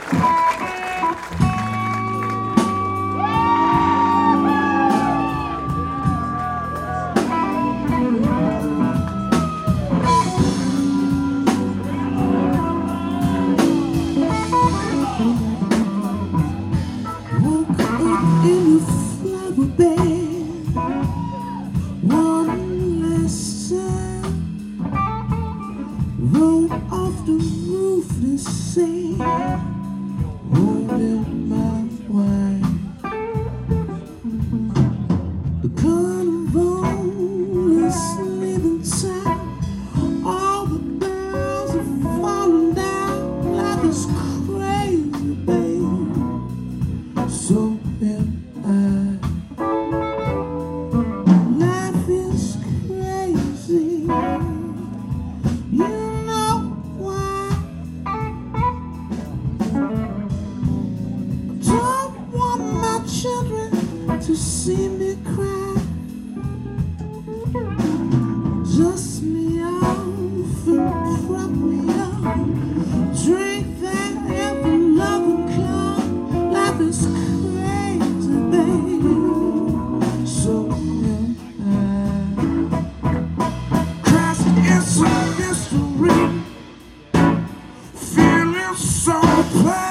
Roll off the roof to say, holding my wine. The carnival is leaving town. All the bells are falling down like this crazy, babe. So am I. Life is crazy. You know why? I don't want my children to see me cry. Dust me off and prop me up. Drink that every loving cup. Life is crazy, baby. So am I. Cause it's a mystery. Feeling so bad.